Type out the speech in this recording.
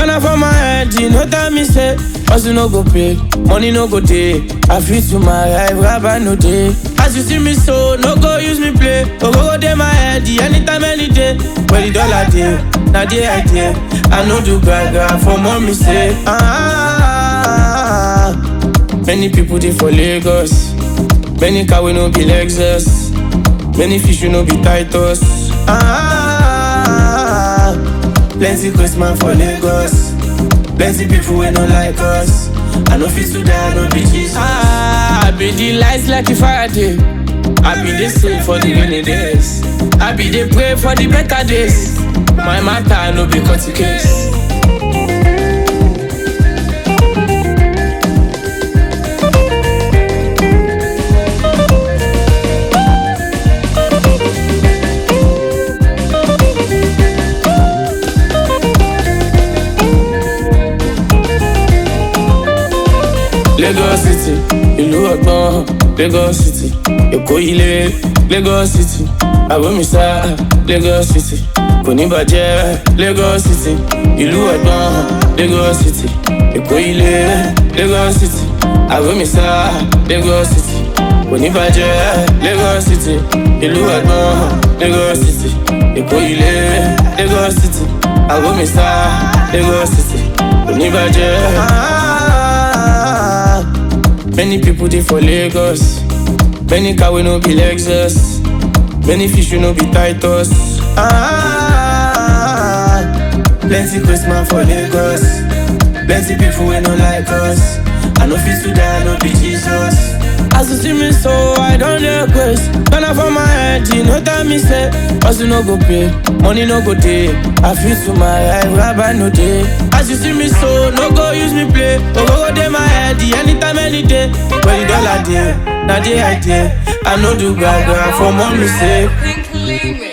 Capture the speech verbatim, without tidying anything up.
Gonna for my head, you know that me say. Hustle no go pay, money no go day. I feel to my life, rabbi no day. As you see me so, no go use me play. Go go go day my head, anytime, any day. Where the dollar day, now the idea. I know do gaga for mommy say. Ah, many people they for Lagos. Many car we no be Lexus. Many fish we no be Titus. Ah, plenty Christmas for Lagos. Plenty people we no like us. I no fit to die, no be Jesus. Ah, I be the lights like a Friday. I be the same for the rainy days. I be the pray for the better days. My matter no be cut case. Lagos City, ìlú ọgbọ́n, Lagos City, Èkó ilé, Lagos City, Àbómísá, Lagos City, kò ní bàjẹ́, Lagos City, ìlú ọgbọ́n, Lagos City, Èkó ilé, Lagos City, Àbómísá, Lagos City, kò ní bàjẹ́, Lagos City, ìlú ọgbọ́n, Lagos City, Èkó ilé, Lagos City, Àbómísá, Lagos City, kò ní bàjẹ́. Many people they for Lagos. Many car we no be Lexus. Many fish we no be Titus. Ah, plenty Christmas for Lagos. Plenty people we no like us. I no fit to die, no be Jesus. As you see me so, I don't request. Gonna for my head, you know that me say. Hustle no go pay, money no go day. I feel to my life, rabbi no day. As you see me so, no go use me play. Go go go day my head, anytime, any day. Where the dollar day, now the idea. I know do gaga for mommy say.